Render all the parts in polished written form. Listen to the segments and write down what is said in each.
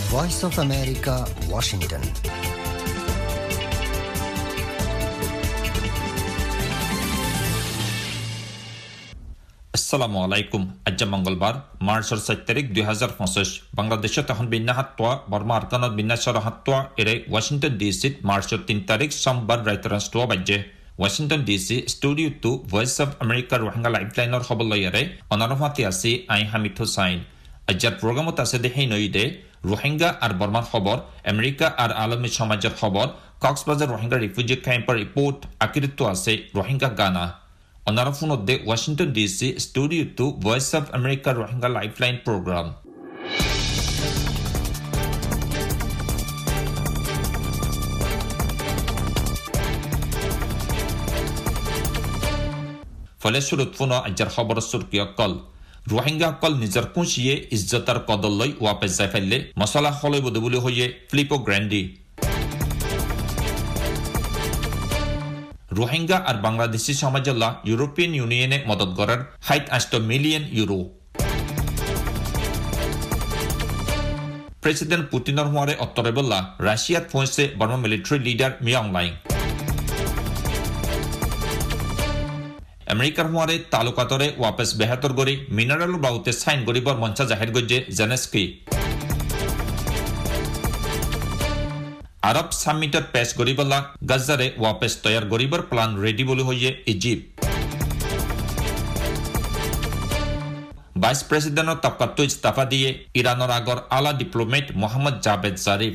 Voice of America, Washington. আসসালামু আলাইকুম। আজ মঙ্গলবার মার্চের 7 তারিখ 2025 বাংলাদেশত এখন বিন্না হাতোয়া বর্মা আরকানত বিন্না সর হাতোয়া এরে ওয়াশিংটন ডিসি মার্চের 3 তারিখ সোমবার রাইত রাষ্ট্র বাজে Washington DC studio to Voice of America Rohingya লাইফলাইনের খবর লইয়ারে অনারফাতি আছে আই হামিদ হুসাইন। আজকের প্রোগ্রামত আছে দেখেই নইদে রোহিঙ্গা আর বর্মার খবর, আমেরিকা আর আলমী সমাজের খবর, কক্সবাজার রোহিঙ্গা রিফিউজি ক্যাম্পের রিপোর্ট, আকিরিত্ব আছে রোহিঙ্গা গানা। অনারফুনদে Washington DC studio to Voice of America Rohingya lifeline programme. ফলে শুরুত ফুন আজকের খবর সুরকি অকল রোহিঙ্গা অকল নিজের কুঁচিয়ে ইজ্জতার কদল লই ওয়াপেস যাই ফেললে মশলা হলই বধু বলে হইয়ে ফিলিপো গ্র্যান্ডি। রোহিঙ্গা আর বাংলাদেশি সমাজল্লা ইউরোপিয়ান ইউনিয়নে মদত করার 8 মিলিয়ন ইউরো। প্রেসিডেন্ট পুতিনের হওয়ারে অত্তরে বললা রাশিয়াত পৌঁছে Burma military leader Min Aung Hlaing. আমেরিকার হওয়ারে তালুকাতরে ওয়াপেস বেহাতর গড়ি মিনারেল বাউতে সাইন গরিবর মঞ্চা জাহের গজ্জে জেনেস্কি। আরব সামিটত পেশ গরিবলা গাজারে ওয়াপেস তৈয়ার গরিবর প্ল্যান রেডি বলে হইয়ে ইজিপ্ট। ভাইস প্রেসিডেন্টের তবকাত্তু ইস্তফা দিয়ে ইরানের আগর আলা ডিপ্লোমেট মোহাম্মদ জাভেদ জারিফ।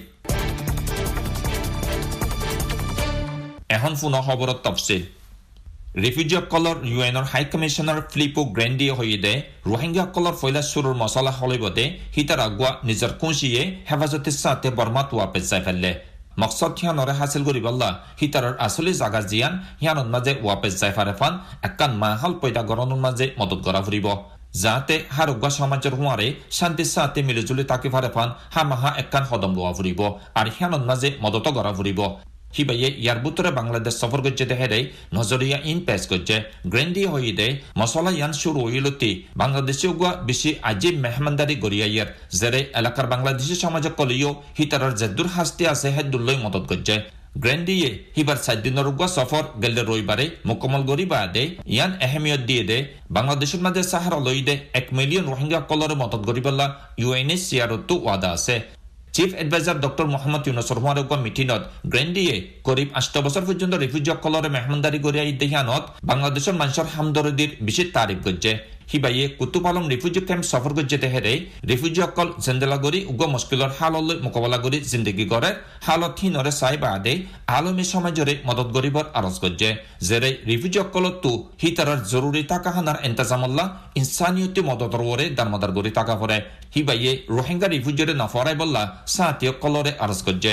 এখন পুনঃ খবরত তফসিল। রিফিউজি অকলর ইউএনর হাই কমিশনার ফিলিপো গ্র্যান্ডি হইয়ে দে রোহিঙ্গা অকলর ফয়লা সুরুর মশলা হলিবদে হিতার আগুয়া নিজের কুঁচিয়ে হেফাজতের সাথে বর্মাত ওয়াপেস যাই ফেললে মকসদ হিয়ানরে হাসিল করিবল্লা হিতারর আসলে জাগা জিয়ান হিয়ানর মাঝে ওয়াপেস যাই ফারেফান একান মাহাল পয়দা গরনের মাঝে মদত করা ফুরিব যাতে হারুগা সমাজের হুঁয়ারে শান্তির সাথে মিলিজুলি তাকে ফারেফান হামাহা একান হদম লোয়া ফুরিব আর হিয়ানর মাঝে মদত করা ফুরিব। হিবাইয়ে ইয়ার বুতরে বাংলাদেশ সফর করছে দেহেরে নজরিয়া ইন পেশ করছে গ্রেন্ডি হইদে মশলা ইয়ান শুরু হইলতি বাংলাদেশে উগুয়া বেশি আজিব মেহমানদারি গড়িয়াইয়ার জেরে এলাকার বাংলাদেশি সমাজে কলিও হিতারর জেদুর হাসতে আছে হেদুল্লই মদত করছে। গ্রেন্ডিয়ে হিবার 7 দিনের উগুয়া সফর গেলে রবিবারে মোকামল গরিবা দে ইয়ান এহমিয়ত দিয়ে দে বাংলাদেশের মাঝে সাহারা লই দে 1 মিলিয়ন রোহিঙ্গা কলরে মদত গরিবল্লা ইউএনএইচসিআরতো ওয়াদা আছে। চিফ এডভাইজার ডক্টর মোহাম্মদ ইউনুসর হওয়ার মিটিনত গ্রেন্ডিয়ে করিব 8 বছর পর্যন্ত রিফিউজি অকলরে মেহমানদারি গড়িয়া ইদেহিয়ানত বাংলাদেশের মানুষের হামদরদির বিশেষ তারিফ করছে। হিবাইয়ে কুতুপালম রিফিউজি ক্যাম্প সফর করছে তেহেরে রিফিউজি অকল জেন্দেলাগরি উগ মুশকিলর হাললৈ মোকাবিলা করে জিন্দগি করে হালত হিনরে সাইবা আদে আলমী সমাজরে মদত গরিবর আরজ করছে জেরে রিফিউজি অকলত তু হিতারর জরুরি টাকা হানার এন্তাজামল্লা ইনসানিয়তি মদতর ওরে দারমদার গরি টাকা পরে হিবাইয়ে রোহিঙ্গা রিফিউজিরে নফরাই বললা সাথী অকলরে আরজ করছে।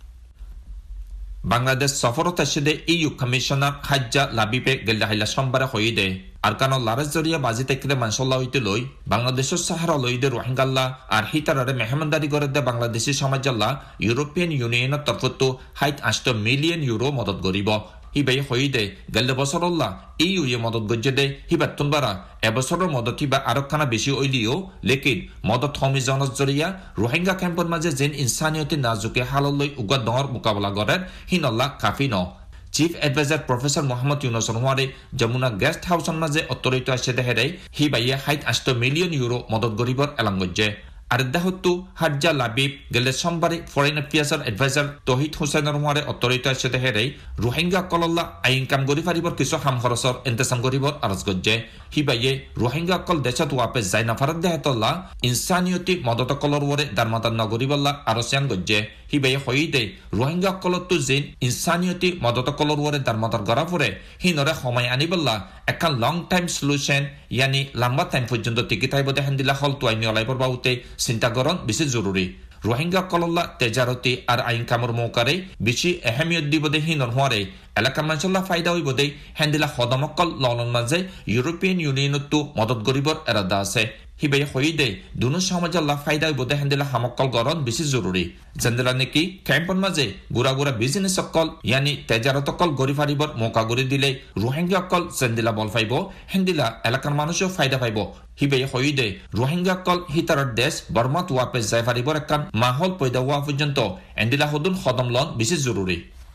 বাংলাদেশ সফরত এসে ইউ কমিশনার হাজ্জা লাবিবে গেল্লা হাইলা সোমবারে হয়ে দে আরকান লারেজ জরিয়া বাজি তেকলে মানসল্লা হইতে লই বাংলাদেশের সাহারা লইদে রোহিঙ্গাল্লা আর হিতারে মেহমানদারি করে দে বাংলাদেশি সমাজাল্লা ইউরোপিয়ান ইউনিয়নের তরফতো 8 মিলিয়ন ইউরো মদত গরিব। হিবাই হইদে গেলে বছরল্লা ইউ ইয়ে মদত গজ্জে দে হিবার তুনবারা এবছরের মদত হিবা আরক্ষানা বেশি হইলিও লেকিন মদত হমি জনজ জরিয়া রোহিঙ্গা ক্যাম্পের মাঝে যেন ইনসানিয়তি নাজুকে হাললৈ উগা দর মোকাবিলা করেন হিনল্লা কাফি ন। চিফ এডভাইজার প্রফেসর মোহাম্মদ ইউনুসর হওয়ারে যমুনা গেস্ট হাউসের মাঝে অত্তরিত আসে দেহেরে হিবাইয়ে 8 মিলিয়ন ইউরো মদত গরিবর এলাং গজ্জে। আর দাহত্তু হাজ্জা লাবিব গেলে সোমবারে ফরেন অ্যাফেয়ার্সের এডভাইজার তহিদ হুসাইনের হওয়ারে অত্তরিত আসে দেহেরে রোহিঙ্গা কলল্লা আইন কাম গরি ফারিবর কিছু হাম খরচর ইন্তজাম গরিবর আরজ গজ্জে। হিবাইয়ে রোহিঙ্গা কল দেশত ওয়াপেস যাই না ফারাত দেহতল্লা ইনসানিয়তি মদত কলর ওরে দারমাদার নগরিবল্লা আরসিয়ান গজ্জে। হিবাইয়ে হইদে রোহিঙ্গা কলতো যেন ইনসানিয়তি মদত কলর ওরে দারমাদার গড়া পরে হিনরে সময় আনিবল্লা একান লং টাইম সলিউশন ইয়ানি লম্বা টাইম পর্যন্ত টিকি থাইব দেখান দিলা হল তো আইনি অলাইবর বাউতে চিন্তা করণ বেশি জরুরি। রোহিঙ্গা কলল্লা তেজারতি আর আইন কামর মৌকারে বেশি এহমিয়ত দিব দে হিনর হওয়ারে এলাকা মানসল্লাহ ফায়দা হইব দে হেন্দিলা হদমকল ললন মাঝে ইউরোপিয়ান ইউনিয়নতো মদত গরিবর এরাদা আছে হিবাই হইদে দুনো সমাজল্লাহ ফায়দা হইব দে হেন্দিলা হামকল গরন বেশি জরুরি জেন্দিলা নেকি ক্যাম্পন মাঝে গুড়া গুড়া বিজনেস অকল ইয়ানি তেজারতকল গরি ফারিবর মৌকা গড়ি দিলে রোহিঙ্গা অকল জেন্দিলা বল ফাইব হেন্দিলা এলাকার মানুষও ফায়দা পাইব হিবাই হইদে রোহিঙ্গা অকল হিতারর দেশ বর্মাত ওয়াপে যাই ফারিবর একান মাহল পয়দা হওয়া পর্যন্ত এন্দিলা হদুন হদম লন বেশি জরুরি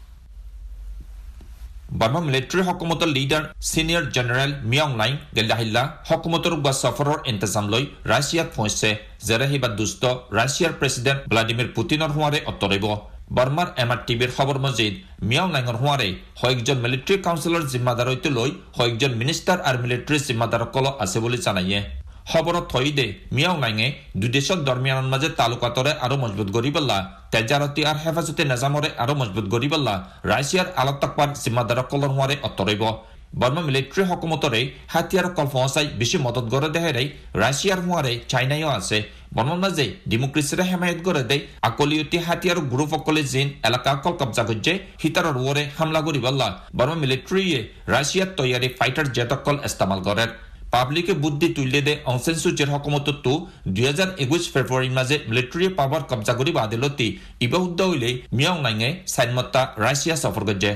Burma military hukumatul leader senior general Myong Hlaing gelahilla hukumatur gwa safarer intizam loi Russia phoise jere hiba dusto Russian president Vladimir Putinor huare ottoribo Burmar MRTVৰ খবৰ Majid Myong Hlaingৰ huare hoikjon military councilor জিম্মাদাৰ হৈতে লৈ hoikjon minister আৰু military জিম্মাদাৰ কল আছে বুলি জানায়ে খবৰত থৈদে Myong Hlainge দুই দেশৰ দৰমিয়ানৰ মাজে তালুকাতৰে আৰু মজবুত কৰিবলা তেজাৰতি আৰু হেফাজতে নিজামৰে আৰু মজবুত কৰিবলা ৰাছিয়াৰ আলতাকপাৰ জিম্মাদাৰ কলৰ হোৱাৰে অতৰিব বৰ্মা মিলিটাৰী হকুমতৰে হাতিয়াৰ কল ফসাই বেছি মদত গৰে দেহেৰে ৰাছিয়াৰ হোৱাৰে চাইনায়ো আছে বৰ্মাৰ মাজে ডেমোক্ৰেচিৰে হেমায়ত গৰে দে আকলিয়তি হাতিয়াৰ গ্ৰুপ অকলে জিন এলাকা কল কবজা গজ্জে হিতাৰৰ ওৰে হামলা কৰিবলা বৰ্মা মিলিটাৰীয়ে ৰাছিয়াৰ তৈয়াৰী ফাইটাৰ জেট অকল ইস্তেমাল কৰে পাবলিকে বুদ্ধি তুলে দে অংসেন সুচিৰ হকুমততো 2021 ফেব্ৰুৱাৰীৰ মাজে মিলিটাৰী পাৱাৰ কবজা কৰি বাদিলতি ইবা উদ্দ হইলে Myong Hlainge সাইনমতা ৰাছিয়া সফৰ গজ্জে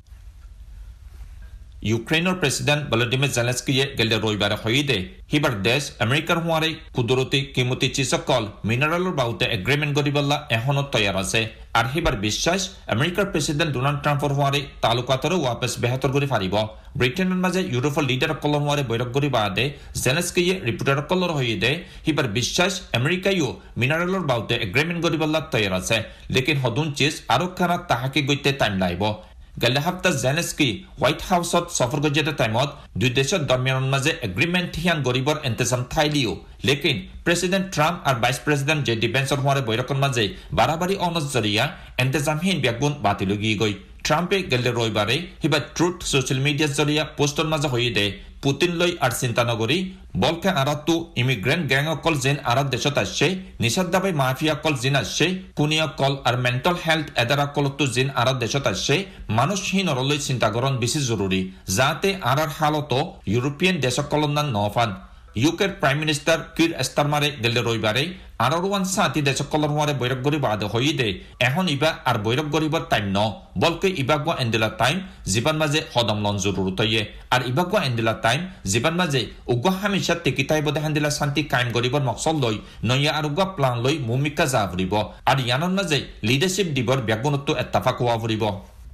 ইউক্ৰেইনৰ প্ৰেসিডেন্ট ভলোদিমিৰ জেলেনস্কিয়ে গেলে ৰবিবাৰে হইদে হিবাৰ দেশ আমেৰিকাৰ হোৱাৰে কুদৰতি কিমতি চিসকল মিনাৰেলৰ বাউতে এগ্ৰিমেন্ট কৰিবলা এখনত তৈয়াৰ আছে আৰু হিবাৰ বিশ্বাস আমেৰিকাৰ প্ৰেসিডেন্ট ডোনাল্ড ট্ৰাম্পৰ হোৱাৰে তালুকাতৰে ৱাপছ বেহতৰ কৰি ফাৰিব ব্ৰিটেনৰ মাজে ইউৰোপৰ লিডাৰ কলৰ হোৱাৰে বৈঠক কৰি বাদে জেলেনস্কিয়ে ৰিপৰ্টাৰ কলৰ হইদে হিবাৰ বিশ্বাস আমেৰিকায়ো মিনাৰেলৰ বাউতে এগ্ৰিমেন্ট কৰিবলা তৈয়াৰ আছে লেকিন হদুন চিজ আৰু খানা তাহাকে গইতে টাইম লাগিব গেলে হাফতা জেলেনস্কি হোয়াইট হাউসত সফর গজেতে টাইমত দুই দেশৰ দৰমিয়ানৰ মাজে এগ্ৰিমেন্ট হিয়ান গৰিবৰ ইন্তজাম থাইলিও লেকিন প্ৰেসিডেন্ট ট্ৰাম্প আৰু ভাইস প্ৰেসিডেন্ট জেডি বেন্সৰ হোৱাৰে বৈঠকৰ মাজে বাৰাবাৰী অনজৰিয়া ইন্তজামহীন ব্যাগুণ বাতিলগি গই ট্ৰাম্পে গেলে ৰবিবাৰে হিবা ট্ৰুথ সোশ্যাল মিডিয়া জৰিয়া পোষ্টৰ মাজে হইদে পুতিন লৈ আর চিন্তা নগরী বলকে আরাতু ইমিগ্রেন্ট গ্যাং অকল জিন আরাত দেশত আসছে নিষেধাবাই মাফিয়া কল জিন আসছে কুনিয়া কল আর মেন্টাল হেলথ এদারা কলতো জিন আরাত দেশত আসছে মানুষহীন অরলৈ চিন্তা করণ বেশি জরুরি যাতে আরার হালতো ইউরোপিয়ান দেশকলন নফান ইউকের প্রাইম মিনিস্টার কির স্টারমারে গেলে রবিবারে আরওয়ান সাতি দেশকলর হোৱাৰে বৈঠক কৰি বাদে হইদে এখন ইবা আর বৈঠক কৰিবৰ টাইম ন বলকে ইবাগৱা এন্দিলা টাইম জীবন মাঝে হদম লন জরুরত হইয়ে আর ইবাগৱা এন্দিলা টাইম জীবন মাঝে উগৱা হামেশা টেকিতাই বদে হেন্দিলা শান্তি কায়েম কৰিবৰ মকসদ লৈ নয়া আর উগৱা প্লান লৈ মুমিকা যা ফুৰিব আর ইয়ানৰ মাঝে লিডাৰশিপ দিবৰ ব্যাগুণতো ইত্তেফাক হোৱা ফুৰিব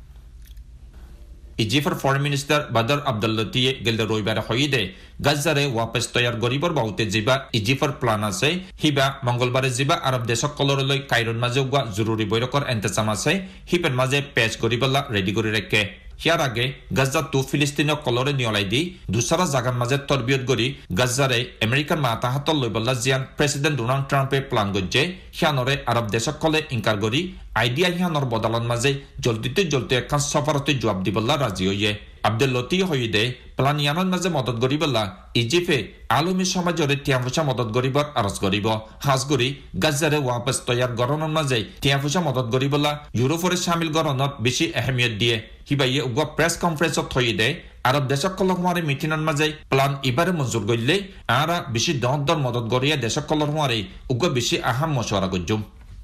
ইজিপ্টৰ ফরেন মিনিস্টার বাদর আব্দুল্লাতিয়ে গেলে রবিবারে হইদে গাজারে ওয়াপস তৈয়ার গরিবর বাউতে জিবা ইজিপ্টৰ প্লান আছে হিবা মঙ্গলবারে জিবা আরব দেশকলৰলৈ কাইৰোৰ মাজে গোৱা জরুরি বৈঠকৰ ইন্তজাম আছে হিপের মাঝে পেশ গরিবলা রেডি কৰি ৰাখে ইয়াৰ আগে গাজা তো ফিলিস্তিনীয় কলরে নিয়লাই দি দুসরা জাগার মাঝে তরবিয়ত গরি গাজারে আমেরিকার মাতাহাতল লইবল্লা জিয়ান প্রেসিডেন্ট ডোনাল্ড ট্রাম্পে প্লান গজ্জে হিয়ানরে আরব দেশকলে ইনকার গরি আইডিয়া হিয়ানর বদলন মাঝে জলদিতে এখন সফরতে জবাব দিবল্লা রাজি হইয়ে আব্দুল্লতি হইদে প্লান ইয়ানর মাঝে মদত গরিবল্লা ইজিপ্টে আলমী সমাজরে টিয়াফুসা মদত গরিবর আরজ গরিব হাজ গরি গাজারে ওয়াপস তৈয়ার গরনের মাঝে টিয়াফুসা মদত গরিবল্লা ইউরোপরে শামিল গরনত বেশি আহমিয়ত দিয়ে হিবাইয়ে উগা প্রেস কনফারেন্সত হইদে আরব দেশকলৰ হোৱাৰে মিটিনৰ মাজে প্লান ইবাৰে মঞ্জুৰ কৰিলে আৰা বেছি দৰ মদত গৰিয়া দেশকলৰ হোৱাৰে উগা বেছি আহাম মশওয়ারা গজ্জুম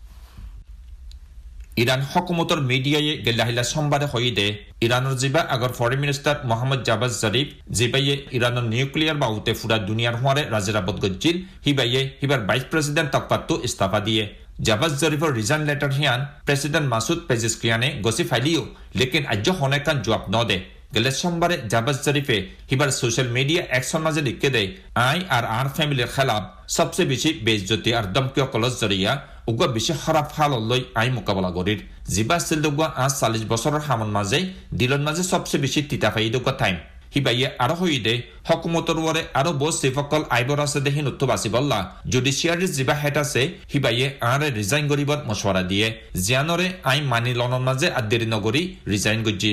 ইরান হকুমতৰ মিডিয়ায়ে গেলাহিলা সোমবাৰে হইদে ইরানৰ জিবা আগৰ ফরেন মিনিস্টার মোহাম্মদ জাবাজ জরিফ জিবাইয়ে ইরানৰ নিউক্লিয়ার বাউতে ফুৰা দুনিয়াৰ হোৱাৰে ৰাজৰাবত গজ্জিল হিবাইয়ে হিবাৰ ভাইস প্রেসিডেন্ট তকপাতো ইস্তফা দিয়ে জাবাজ জরিফৰ রিজাইন লেটার হিয়ান প্রেসিডেন্ট মাসুদ পেজিস্কিয়ানে গছি ফাইলিও লেকিন আজ্য হনেকান জবাব নদে গেলে সোমবারে জাবাজ জরিফে হিবার সোশ্যাল মিডিয়া অ্যাকশন মাঝে লিখে দেয় আই আর আর ফ্যামিলির খেলাফ সবচেয়ে বেশি বেইজ্জতি আর দমকিয় কলজ জরিয়া উগা বেশি খারাপ হাললৈ আই মোকাবিলা করির জিবা সিলদুগা 40 বছরের হামন মাঝে দিলন মাঝে সবচেয়ে বেশি তিতাফাই দুগা টাইম হিবাইয়ে আরো হইদে হকুমতর ওয়ারে আরো বস সিফকল আইবর আছে দেহি নত্য বাসি বললা জুডিশিয়ারি জিবা হেড আছে হিবাইয়ে আরে রিজাইন করিবার মশওয়ারা দিয়ে জিয়ানরে আই মানি লনন মাঝে আর দেরি নগরী রিজাইন গজ্জি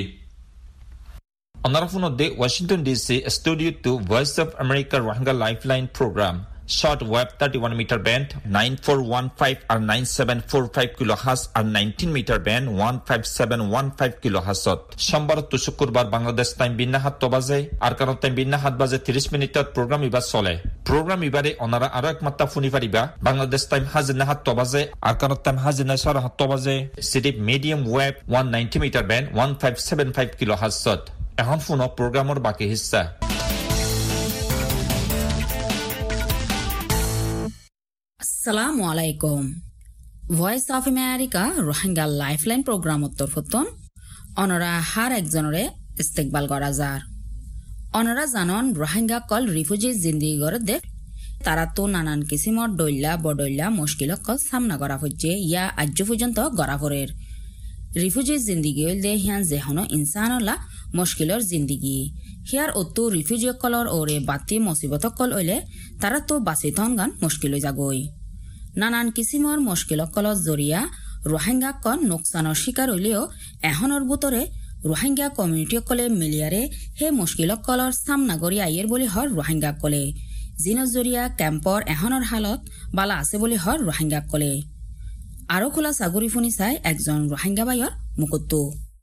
On the Washington DC Studio 2 Voice of America Rohingya Lifeline program short wave 31 metre band 9415 আর 9745 কিলোহার্টজ আর 19 মিটার ব্যান্ড 15715 কিলোহার্টজত সোমবার তো শুক্রবার বাংলাদেশ টাইম বিন্না 7 বাজে আর কারণ টাইম বিন্না 7 বাজে 30 মিনিটত প্রোগ্রাম ইবার চলে প্রোগ্রাম ইবারে অনারা আরো এক মাত্রা ফুনি পারিবা বাংলাদেশ টাইম হাজিনা 7 বাজে আর কারণ টাইম হাজিনা 7 বাজে সিটি মিডিয়াম ওয়েভ 190 মিটার ব্যান্ড 1575 কিলোহার্টজত এখন ফোন প্রোগ্রামৰ বাকি হিস্সা আসসালামু আলাইকুম Voice of America Rohingya lifeline program উত্তর ফতন অনরা হার একজনরে ইস্তেকবাল করা যার অনরা জানন রোহিঙ্গা কল রিফিউজি জিন্দিগি গড় দে তারা তো নানান কিসিমর দৈল্লা বডৈল্লা মুশকিল কল সামনা করা হচ্ছে ইয়া আজ পর্যন্ত গড়া ফরের রিফিউজি জিন্দিগি হইল দে হিয়ান যেহন ইনসানলা মুশকিলর জিন্দিগি হিয়ার অতু রিফিউজি কলর ওরে বাতি মুসিবত কল হইলে তারা তো বাঁচি থন গান মুশকিল হয়ে যাগই নানান কিসিমর মুশকিল কলৰ জৰিয়া রোহিঙ্গা কন নোকসানৰ শিকাৰ হইলেও এহনৰ বুতৰে রোহিঙ্গা কমিউনিটি কলে মিলিয়ারে হে মুশকিল কলৰ সামনা কৰি আইয়ের বলি হর রোহিঙ্গা কলে জিনৰ জৰিয়া কেম্পৰ এহনৰ হালত বালা আছে বলি হর রোহিঙ্গা কলে আরো খোলা সাগরি ফুনি চাই একজন রোহিঙ্গা বাইর মুকুত্তু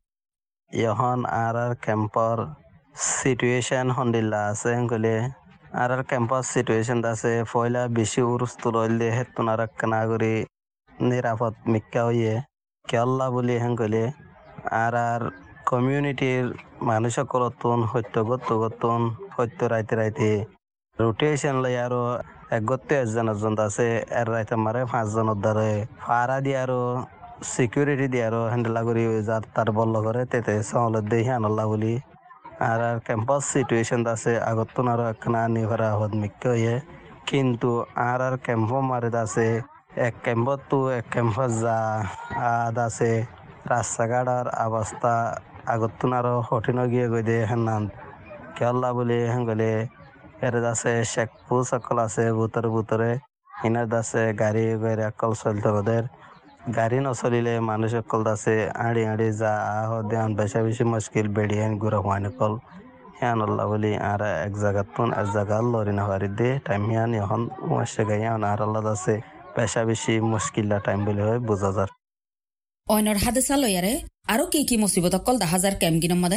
এখন আর ক্যাম্পর সিচুয়েশন হন্দিল্লা আছে গলে আর ক্যাম্পর সিচুয়েশন আছে পয়লা বেশি উরুস্তু রইলে হেতুন আর নাগরি নিরাপদ মিক্কা হইয়ে কেল্লা বলি হেঙ্গলে আর কমিউনিটির মানুষ করতুন সত্য গতুন সত্য রাইতে রাইতে রোটেশন লাই আরো একগত্তে একজন আছে এর রাইতে মারে 5 জনের দ্বারে ফারা দিয়ে আরো সিকিউরিটি দিয়ে আরো হ্যান্ডেলা করি যার তার বল্ল করে তেতে সহলত দিয়ে আনল্লা বলি আর ক্যাম্পাস সিচুয়েশন আছে আগতুন আরো একখানা নিভরা হদ মিক্ক হইয়ে কিন্তু আর ক্যাম্প মারে আছে এক ক্যাম্পত তো এক ক্যাম্পাস যা আদ আছে রাস্তাঘাটার অবস্থা আগতুন আরো কঠিন গিয়ে গই দে হেন কেল্লা বলি হেঙ্গলে এর আছে শেখপু সকল আছে বুতরে ইনার দাসে গাড়ি গাড়ি অকল চলতে ওদের গাড়ি নচলিলে মানুষ অকল দাসে আড়ি যা আহ দেন বেশি মুশকিল বেড়িয়ান গুড়া হওয়ান কল হ্যান আল্লাহ বলি আর এক জায়গাতুন এক জায়গা লরি না হারি দে টাইম হিয়ান এখন মাসে গাইয়ান আর আল্লাহ দাসে বেশি মুশকিল টাইম বলে হয় বোঝা যার অইনর হাদেসা লয়ারে আরো কি মুসিবত কল 10,000 ক্যাম্প মধ্যে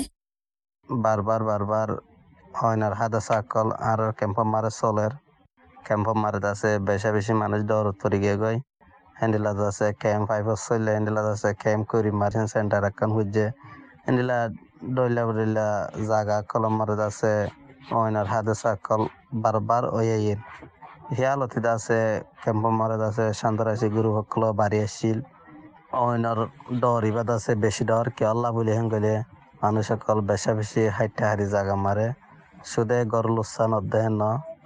বারবার হয়নার হাদাসা কল আর ক্যাম্প মারে চলের ক্যাম্প মারে আছে বেশি মানুষ দৌড়ত পড়ে গিয়ে গই হ্যান্ডেলা আছে ক্যাম্প 5 চললে হ্যান্ডেলা আছে ক্যাম্প করি মার্চেন্ট সেন্টার একখান হুজে হ্যান্ডেলা ডইলা জাগা কলম মারে আছে হয়নার হাদাসা কল বারবার ওইয়ের হিয়ালতি আছে ক্যাম্প মারে আছে শান্তরাশি গুরু সকল বাড়ি আসছিল হয়নার ডর ইবাদ আছে বেশি ডর কে আল্লাহ বলি হেন গেলে মানুষ সকল বেশি হাইটে হারি জাগা মারে সুদে গর লুসান অধ্যয়ন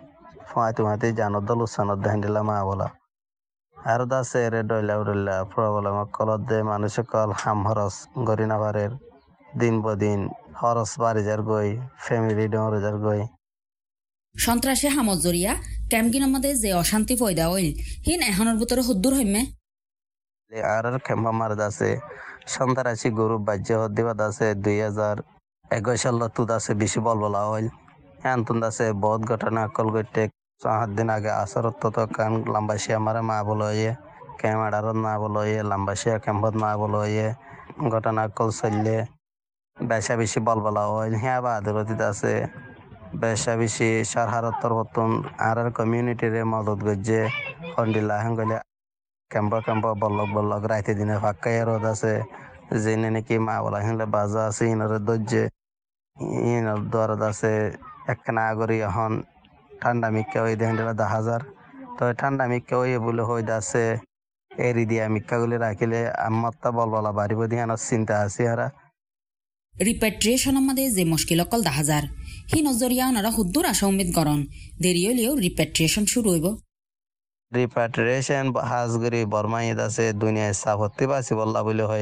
ফাঁতি জানদ লুসান অধ্যয়ন দিলা মা বলা আর দাসে রে ডইলা প্রবলেম কলত দে মানুষ কল হাম হরস গরি নাবারের দিন বদিন হরস বাড়ি যার গই ফ্যামিলি ডর যার গই সন্ত্রাসে হামত জরিয়া ক্যাম্পগিনের মধ্যে যে অশান্তি পয়দা হইল হিন এহনের ভিতরে হুদ্দুর হইমে আর খেম্পা মার দাসে সন্ত্রাসী গরু বাজ্য হদ্দিবাদ আছে 2021 সাল তুদ আছে বেশি বলবলা হইল হ্যান্তুন আছে বহুত ঘটনা কল গইতে 7 দিন আগে আসরত তো কান লাম্বাসিয়া মারে মা বলয়ে ক্যামেরার না বলয়ে লাম্বাসিয়া ক্যাম্পত মা বলয়ে ঘটনা কল চললে বেশি বলবলা হইল হ্যাঁ বাদরতিত আছে বেশি সারহারতর হতুন আর কমিউনিটির মদত গজ্জে হন্ডিলা হেঙ্গলে ক্যাম্প বল্লক রাইতে দিনে ফাঁকা রোদ আছে জেনে নাকি মা বলা হেলে বাজা আছে ইনার দজ্জে ইনার দরদ আছে একখানা আগরি এখন ঠান্ডা মিক্কা হয়ে দেখেন 10,000 তো ঠান্ডা মিক্কা হয়ে বলে হয়ে আছে এরি দিয়া মিক্কাগুলি রাখিলে আমারটা বলবলা বাড়িব দিয়ে চিন্তা আছে হারা রিপেট্রিয়েশনের মধ্যে যে মুশকিল কল 10,000 হি নজরিয়া ওনারা হুদ্দুর আশা উম্মিদ করন দেরি হলেও রিপেট্রিয়েশন শুরু হইব রিপাট্রিয়েশন হাজগরি বর্মা ঈদ আছে দুনিয়ায় সাপত্তি বাসি বললা বলে হয়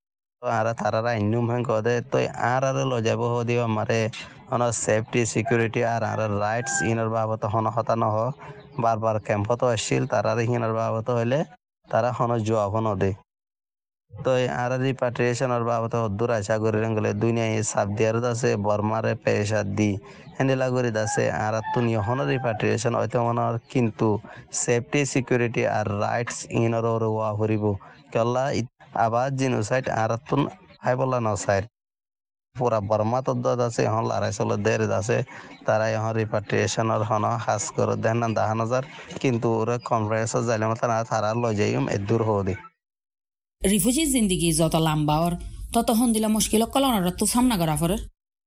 আর তারা ইন্নুম হেন কদে তো আর লো যাব দিও আমারে অন সেফটি সিকিউরিটি আর রাইটস ইনার বাবত হন হতা নহ বারবার ক্যাম্পত আসছিল তারা হিনার বাবত হইলে তারা হন জবাব ন দে তো আর রিপাট্রিয়েশনের বাবদ দূর আশা করি গেলে দুনিয়ায় সাবদিয়ার দাসে বর্মারে পেশা দি হ্যান্ডেলা করি দাসে আর তুনি হন রিপাট্রিয়েশন হয়তো মনের কিন্তু সেফটি সিকিউরিটি আর রাইটস ইনর ওয়া হরিব কেলা আবার জিনোসাইড আর তুন হাই বলা নসাইড পুরা বর্মা তো দাসে হন লড়াই চলে দের দাসে তারা এখন রিপাট্রিয়েশনের হন হাস করে দেন না 10,000 কিন্তু ওরা কনফারেন্সে যাইলে তারা লই যাইম এদূর হদি রিফিউজি জিন্দিগি যত লাম্বাওর তত হন্দিলা মুশকিল কলনার তো সামনা করা ফরের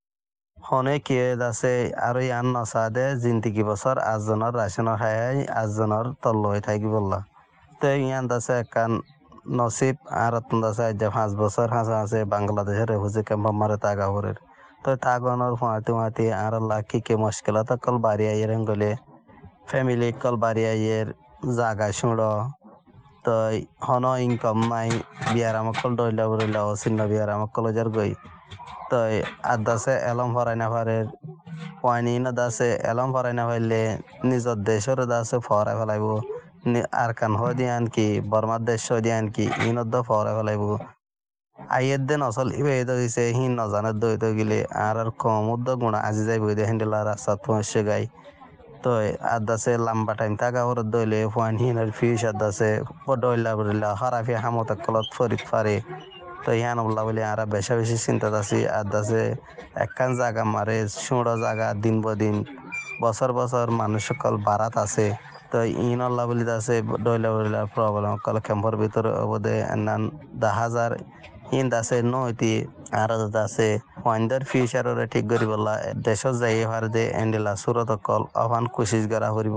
হনে কিয়ে দাসে আর ইয়ান নসাদে জিন্দিগি বছর 8 জনের রাশনের হাই 8 জনের তল্ল হয়ে থাকি বললা তো ইয়ান দাসে একান নসিব আর দাসে আজ 5 বছর হাসে বাংলাদেশের রেফিউজি ক্যাম্প মারে তাগাহরের তো তাগনর ফাঁতি আর লাকি কে মুশকিলাত কল বাড়ি আইয়ের গলে ফ্যামিলি কল বাড়ি আইয়ের জাগা শুড় তো হন ইনকাম নাই বিয়ার আমকল ডইলা বইলা অসিন্ন বিয়ার আমকল যার গই তো আদাসে এলম ফরাই না ফারের পয়নি না দাসে এলম ফরাই না ফাইলে নিজের দেশের দাসে ফরাই ফেলাইব আর কান হয় দিয়ে আনকি বর্মার দেশ দিয়ে আনকি ইনত ফরাই ফেলাইব আইয়ের দিন অসল ইবে দিছে হিন নজানের দইতে গেলে আর কম উদ্যোগ গুণা আজি যাইব হ্যান্ডেলা রাস্তা পৌঁছে গাই তো আদাসে লম্বা টাইম থাকা ওর দইলে পয়েন্ট হিনের ফিস আদাসে ডইলা বইলা হারাফি হামত কলত ফরিদ ফারে তো ইয়ান বললা বলে আর বেশা বেশি চিন্তা আছি আদাসে একখান জায়গা মারে সুড়ো জায়গা দিন বদিন বছর বছর মানুষ সকল বারাত আছে তো ইন আল্লাহ বলি আছে ডইলা বইলা প্রবলেম কল ক্যাম্পর ভিতরে অবদে নান 10,000 ইন দাসে নইতি আর দাসে ওয়াইন্ডার ফিউচারের ঠিক করি বললা দেশ যাই হার দে এন্ডেলা সুরত কল আহ্বান কোশিশ করা করিব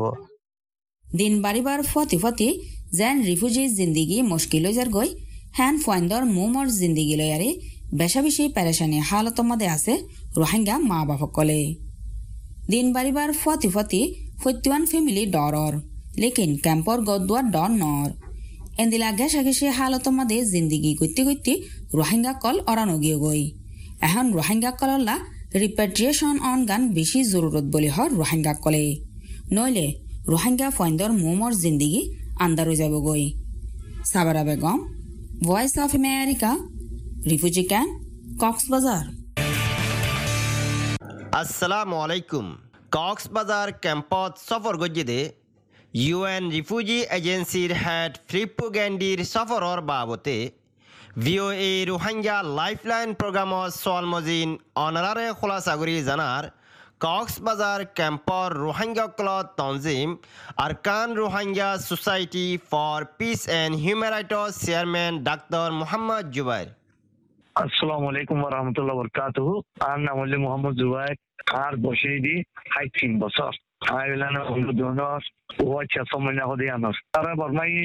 দিন বাড়িবার ফতি যেন রিফিউজি জিন্দিগি মুশকিল যার গই হ্যান ফাইন্দর মোমর জিন্দিগি লয়ারে বেশা বেশি পেরেশানি হালত মধ্যে আছে রোহিঙ্গা মা বাপকলে দিন বাড়িবার ফতি ফত্যুয়ান ফ্যামিলি ডরর লেকিন ক্যাম্পর গদুয়ার ডর নর এন্দিলা গেসা গেসে হালত মধ্যে জিন্দিগি গতি রোহিঙ্গা কল অরানো গিয়ে গই এখন রোহিঙ্গা কলল্লা রিপ্যাট্রিয়েশন অন গান বেশি জরুরত বলি হর রোহিঙ্গা কলে নইলে রোহিঙ্গা ফাইন্দর মোমর জিন্দিগি আন্দার হয়ে যাব গই Sabara Begum voice of America refugee camp Cox's Bazar আসসালামু আলাইকুম কক্সবাজার ক্যাম্পত সফর গজ্জিদে ইউএন রিফিউজি এজেন্সির হেড ফিলিপ্পো গ্যান্ডির সফরর বাবতে ভিওএ রোহিঙ্গা লাইফলাইন প্রোগ্রামত সোয়াল মজিন অনারারে খোলাসাগরি জানার কক্সবাজার ক্যাম্পর রোহিঙ্গা ক্লথ তনজিম Arakan Rohingya society for peace and human rights chairman doctor Mohammad Zubair আসসালামু আলাইকুম ওয়া রাহমাতুল্লাহি ওয়া বারাকাতুহু আর নাম হলো মোহাম্মদ জুবাইর আর বসেইদি 3 বছর আইলানা বন্ধুদনর ওয়াচা সমনা হদিয়ানস তারা বর্মাই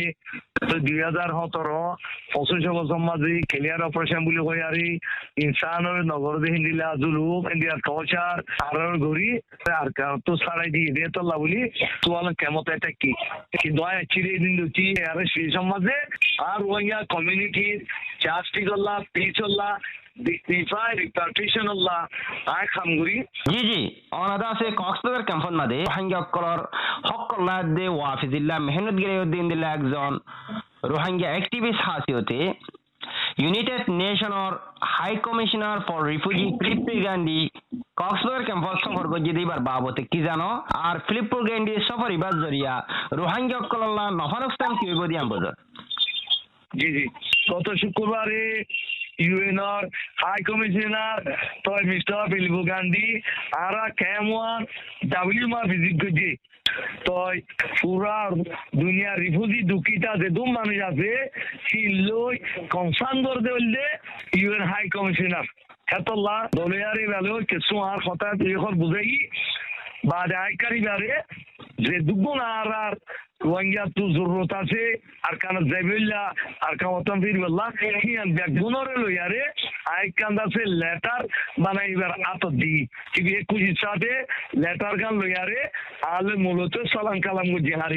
2017 25 বছর মাঝে ক্লিয়ার অপারেশন বলি কই আরি ইনসানের নগর দে হিন্দিলা জুলুম ইন্ডিয়ার কালচার আর গরি আর তো সারাই দিয়ে দে তো লাবলি তোয়ালা কেমত এটা কি দয়া চিরে দিন দুটি আর সেই সমাজে আর ওয়া কমিউনিটি জাস্টিস আল্লাহ পিস আল্লাহ ডিফাই রিপার্টিশন আল্লাহ আই খামগুরি জি অনাদা সে কক্সবাজার ক্যাম্পন মাদে রোহিঙ্গা কলর হকল্লা দে ওয়াফিজিল্লাহ মেহনত গিরাউদ্দিন দিল্লা একজন রোহিঙ্গা অ্যাক্টিভিস্ট হাসিয়তে ইউনাইটেড নেশনের high commissioner for refugee Filippo Grandi Cox's Bazar ক্যাম্পত সফর গজ্জি দিবার বাবতে কি জানো আর ফিলিপ্পো গ্যান্ডি সফর ইবাদ জরিয়া রোহিঙ্গা কলল্লা নফানস্তান কি হইব দিয়াম বজর জি গত শুক্রবারে ইউএনআর হাই কমিশনার তো মিস্টার ফিলিপ্পো গ্যান্ডি আর ক্যামওয়ান ডাব্লিউমা ভিজিট করছে তো পুরা দুনিয়া রিফিউজি দুঃখিতা যে দুম মানুষ আছে সিলই কনসার্ন করতে বললে ইউএন হাই কমিশনার হেতল্লা দলিয়ারি বেলো কিছু আর কথা এখন বুঝাই বা আইকারি বারে যে দুগুণ আর রোহিঙ্গা তো জরুরত আছে আর কান যাইবিল্লা আর কামতন ফিরবিল্লা হিয়ান ব্যাগুনরে লইয়ারে আইকান দাসে লেটার বানাইবার আতত দি কি 21 সাথে লেটার গান লইয়ারে আলে মূলত সালাম কালাম জিহারি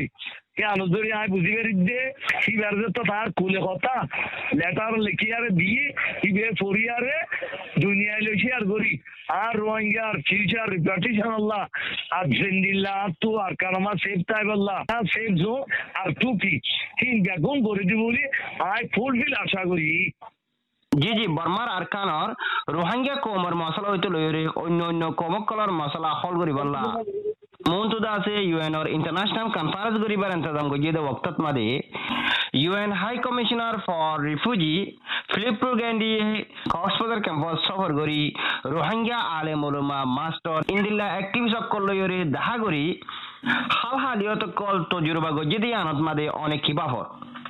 কে আলোচনা আয় বুঝি বেরি দে হিবার তো তার কুলে কথা লেটার লিখিয়ারে দিয়ে হিবে ফরিয়ারে দুনিয়ায় লইছি আর গরি আর রোহিঙ্গার ফিউচার রিপার্টিশন আল্লাহ আর জিন্দিল্লাহ তো আর কারমা সেফ টাইম আল্লাহ সেফ জো আর টুকি তিন বেগুন করে দিব বলে আয় ফুলফিল আশা করি। জি জি বর্মার আরকানর রোহিঙ্গা কৌমর মশলা হইতে লইরে অন্য অন্য কমকলর মশলা হল করি বললা মন্তুদা আছে ইউএনর ইন্টারন্যাশনাল কনফারেন্স করিবার ইন্তজাম গজিয়ে দে ওয়াক্তত মাদে UN high commissioner for refugee Filippo Grandi Cox's Bazar ক্যাম্পাস সফর করি রোহিঙ্গা আলেম উলামা মাস্টার ইন্দিল্লা অ্যাক্টিভিস্ট সকল লইরে দেখা করি হাল হালিয়ত কল তজুরবা গজিয়ে দিয়ে আনত মাদে অনেক কিবাফর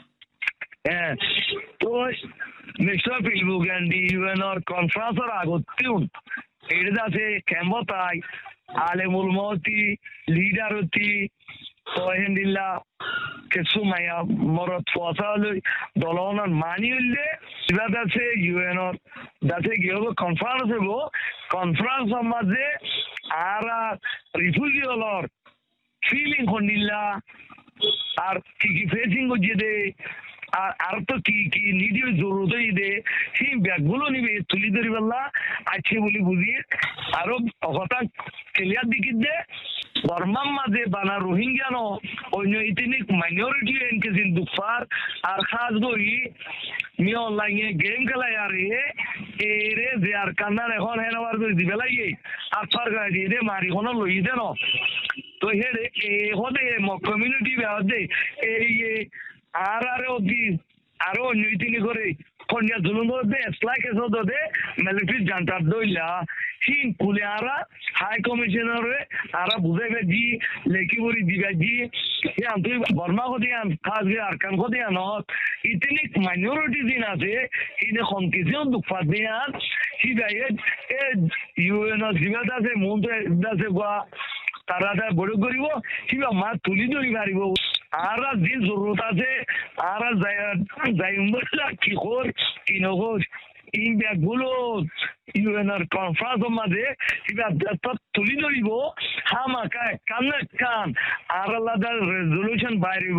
তো মিস্টার ফিলিপো গ্যান্ডি ইউএনর কনফারেন্সর আগত্তিউন এটা আছে ক্যাম্পতাই আলেমুল মতি লিডার হতি তহিন্দিল্লা কিছু মায়া মরত ফসালই দলনের মানি হইলে এবার আছে ইউএনর দাসে গিয়ে কনফারেন্স হইব কনফারেন্স মাঝে আর রিফিউজি হলর ফিলিং হন্দিল্লা আর কি কি ফেসিং করছে দে আর তো কি কি নিডিও জরুরত দে সেই ব্যাগগুলো নিবে তুলি ধরি পাল্লা আছে বলে বুঝিয়ে আরো কথা ক্লিয়ার দিকে দে বর্মার মাঝে বানা রোহিঙ্গা ন অন্য ইতিনিক মাইনরিটি এনকেজিন দুফার আর খাস করি মি অনলাইনে গেম খেলাই আর এরে যে আর কান্নার এখন হেনাবার করে দিবে লাগে আর ফার গাড়ি দিয়ে দে মারি কোনো লই দে ন তো হেরে এ হদে কমিউনিটি বেহদে এই আর অব্দি আরো নৈতিনি করে কন্যা জুলুম দে এসলাইক এসো দে মিলিটারি জান্টার দইলা হিন কুলে আরা হাই কমিশনারে আরা বুঝাইবে জি লেকি বরি দিবা জি এ আন্তই বর্মা কো দিয়ান খাজে আর কান কো দিয়ান ইতনি মাইনরিটি দিন আছে ইনে কনকিজন দুফা দিয়ান হিবাই এ ইউএন জিবাদ আছে মন্ত্র দাসে গা তারা বড় করিব কিবা মা তুলি ধরি পারিব আর যে জরুরত আছে আর যাইমবলা কি কর কি নগর ইন ব্যাগগুলো ইউএনআর কনফারেন্সের মাঝে কিবা তুলি ধরিব হামাকা কান আর আলাদা রেজলিউশন বাইরিব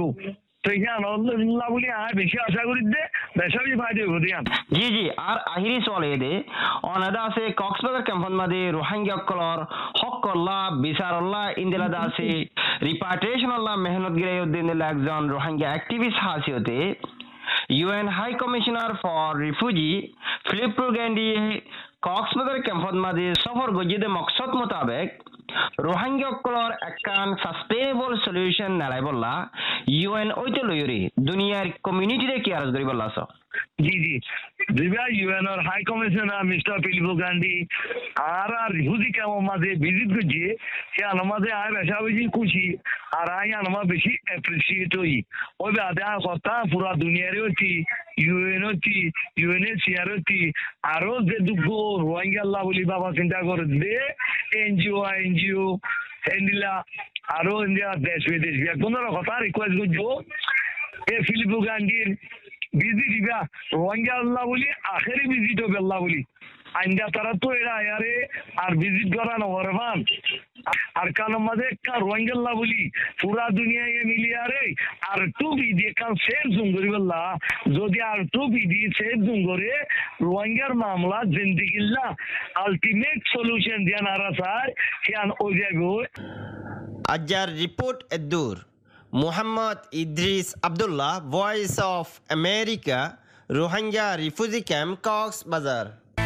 জি জি আর আহিরি চলে দে অনাদা আছে কক্সবাজার ক্যাম্পন মাদে রোহিঙ্গা কলর হকল্লাহ বিচারল্লাহ ইন্দিলাদা আছে রিপার্টেশন আল্লাহ মেহনত গিরাইউদ্দিন একজন রোহিঙ্গা অ্যাক্টিভিস্ট হাসিওতে UN high commissioner for refugee Filippo Grandi Cox's Bazar ক্যাম্পন মাদে সফর গজিদে মকসদ মোতাবেক রোহিঙ্গা কলর একখান সাস্টেনেবল সলিউশন নালাই বললা ইউএন ওইতে লইরি দুনিয়ার কমিউনিটিতে কি আরজ করি বললা আছো জি জি দিবা ইউএনর high commissioner mister Filippo Grandi আর রিফিউজি ক্যাম্প মাঝে ভিজিট করছে সে আমাদের আয় বেশা বেশি খুশি আর আয় আমার বেশি অ্যাপ্রিসিয়েট হই ওই বাদে কথা পুরা দুনিয়ারে হচ্ছি ইউএন হচ্ছি ইউএনএইচসিআর হচ্ছি আরো যে দুঃখ রোহিঙ্গা আল্লাহ বলি বাবা চিন্তা করে দে এনজিও এন্ডিলা আরো ইন্ডিয়া দেশ বিদেশ কোনো কথা রিকোয়েস্ট করছো এ ফিলিপো গ্যান্ডির ভিজিট দিবা রোহিঙ্গা আল্লাহ বলি আখেরি ভিজিট হবে আল্লাহ বলি আইন্দা তারা তো এরা আয়ারে আর ভিজিট করা নরমান আর কান মাঝে একটা রোহিঙ্গা আল্লাহ বলি পুরা দুনিয়ায় মিলিয়ারে আর টু বিদি কান সেফ জুম করি বললা যদি আর টু বিদি সেফ জুম করে রোহিঙ্গার মামলা জিন্দিগিল্লা আলটিমেট সলিউশন দিয়া নারা স্যার হিয়ান ওই যাবে আজার রিপোর্ট এদুর Mohammad Idris Abdullah voice of America Rohingya refugee camp Cox's Bazar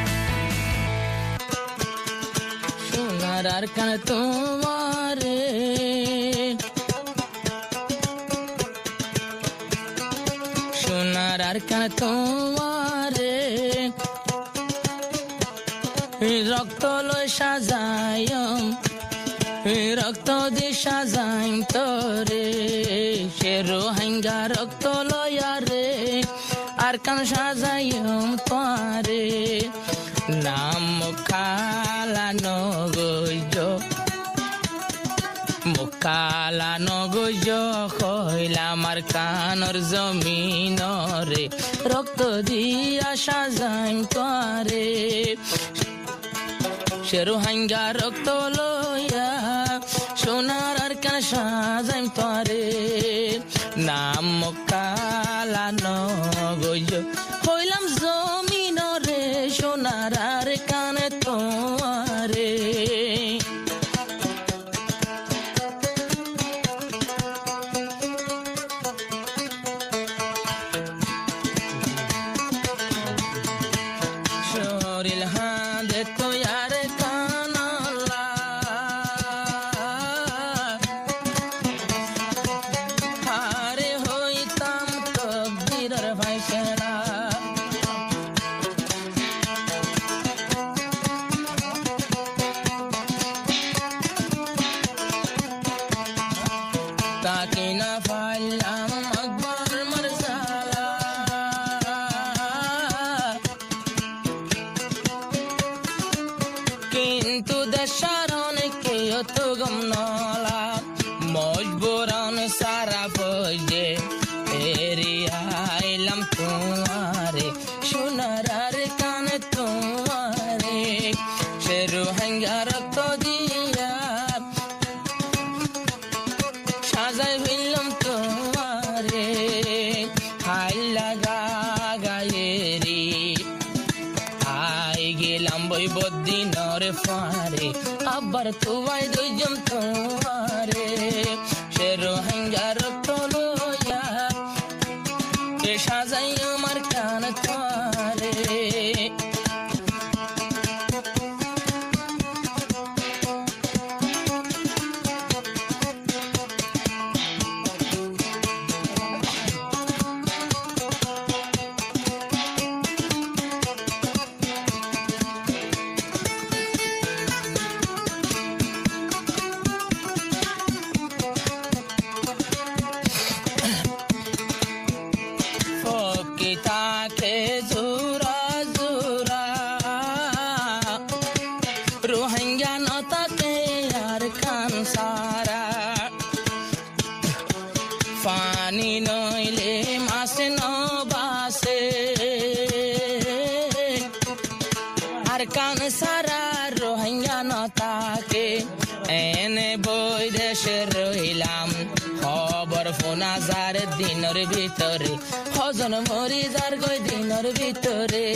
সোনার কান তোমারে সোনার কান তোমারে রক্ত লয় সাজায় রক্ত দিয়ে সাজাইম তোরে সে রোহিঙ্গা রক্ত লয়ারে আর কান সাজাইম তোরে নাম মুখালা নগজ মুখালা নগজ কইলা আমার কানর জমিনরে রক্ত দিয়া সাজাইম তোরে সে রোহিঙ্গা রক্ত লয়া সোনার আর সাজাইম তোরে নাম কালানো গজ হইলাম জমিনরে সোনার আর কানে তোরে শরীর হাঁদে তোয়ার কানলা হারে হইতাম তকদিরের ফাইসলা তাকে না পাইলাম আকবর মরসালা কিন্তু দেশার অনেকে অত গম নলা মজবুরান সারা বজে এরিয়াইলাম তোমারে সোনার আর কানে তোমারে সে রোহিঙ্গা রক্ত দিয়া সাজাই হইলাম তোমারে হাই লাগা গায়েরি আই গেলাম বই বদিনর ফারে আবার তুয়াই দুইজম তোমারে সে রোহিঙ্গা রক্ত লইয়া কে সাজাই আমার কান তোমারে ফকিতাকে জোরা জোরা রোহিঙ্গা নতাকে আর কান সারা পানি নইলে মাসে নবাসে আর কান সারা রোহিঙ্গা নতাকে এনে বই দেশে রইলাম খবর ফোনা যার দিনের ভিতরে হজন মরি যার গই দিনের ভিতরে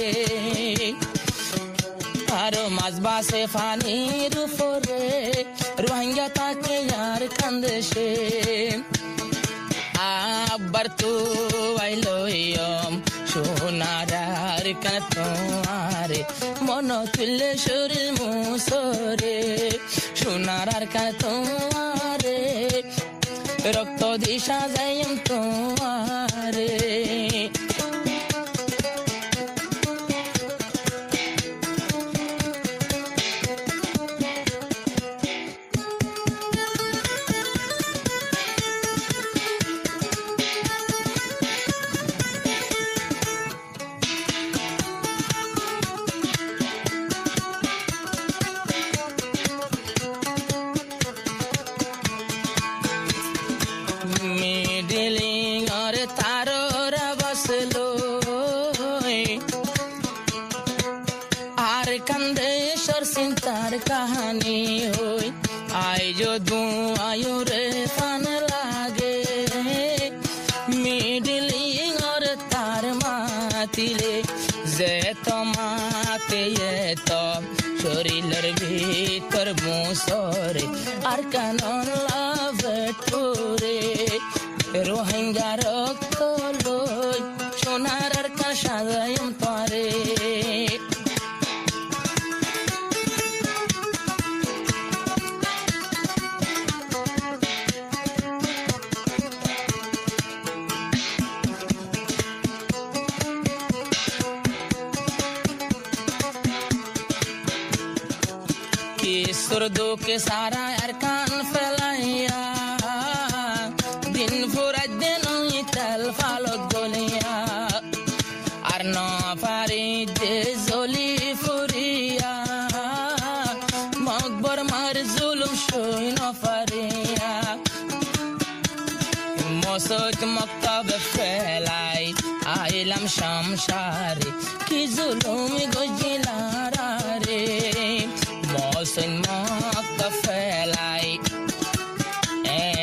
আরো মাছ বাসে পানির উপরে রোহিঙ্গা তাকে আর কান্দেশে আবার তো আইলো সোনার আর কান তোমারে মন তুলে শরীর মুসরে সোনার আর কান তোমারে রক্ত দিশা যাইম তোমারে মিডিলিং আর তাররা বসলো আর কান্দে সর চিন্তার কাহানি হই আই যদু আয়ুরে পান লাগে মিডিলিং আর তার মাতিলে যে তোমাতে তো শরীরের ভিতর মুসরে আর কানন লাভে টুরে রোহিঙ্গা রক্ত লই সোনার আর কা সাজাইম তোরে सुरदो के सारा अरकान फैलाया दिन फुराज दिन तल फालो गोलिया अरनो फारी दे जोली फुरिया मकबर मार जुलुम शोई नो फारिया मोसोत मक्तब फैलाई आइलम शमशारी की जुलुम गोजिला रे मौसम मक्तब फैलाई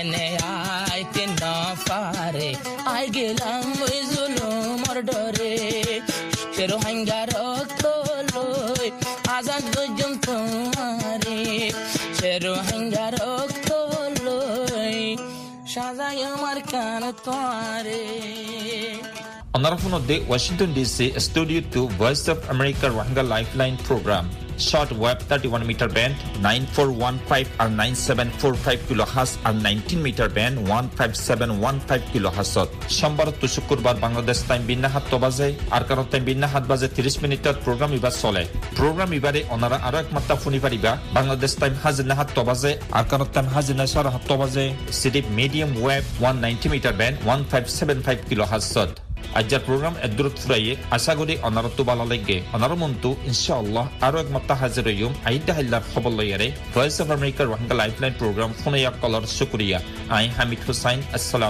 তোমারে আই গেলাম ওই জুলুমর ডরে সে রোহিঙ্গা রক্ত লই আজাদ গজম তোমারে সে রোহিঙ্গা রক্ত লই সাজাই আমার কান তোমারে Honorable Washington DC Studio 2 Voice of America Rohingya Lifeline Program Short web 31 meter band 9415 or 9745 kilohertz or 19 meter band 15715 kilohertz সোমবার to শুক্রবার বাংলাদেশ টাইম বিন্নাহাত বাজে আর কারণ টাইম বিন্নাহাত বাজে 30 মিনিটের প্রোগ্রাম ইবার চলে প্রোগ্রাম ইবারে ওনারা আরো এক মাত্রা শুনি পারিবা বাংলাদেশ টাইম হাজিনাহাত বাজে আর কারণ টাইম হাজিনা সারাহাত বাজে সিডি medium wave 190 metre band 1575 kilohertz আজকের প্রোগ্রাম এদুরত ফুরাইয়ে আশা করি অনারত ভালো লাগে অনার মন্তু ইনশাআল্লাহ আরো এক মাত্রা হাজির হইম আইদা হাল্লার খবর লইয়ারে Voice of America Rohingya lifeline program ফোনে কলর শুকরিয়া আই হামিদ হুসাইন আসসালাম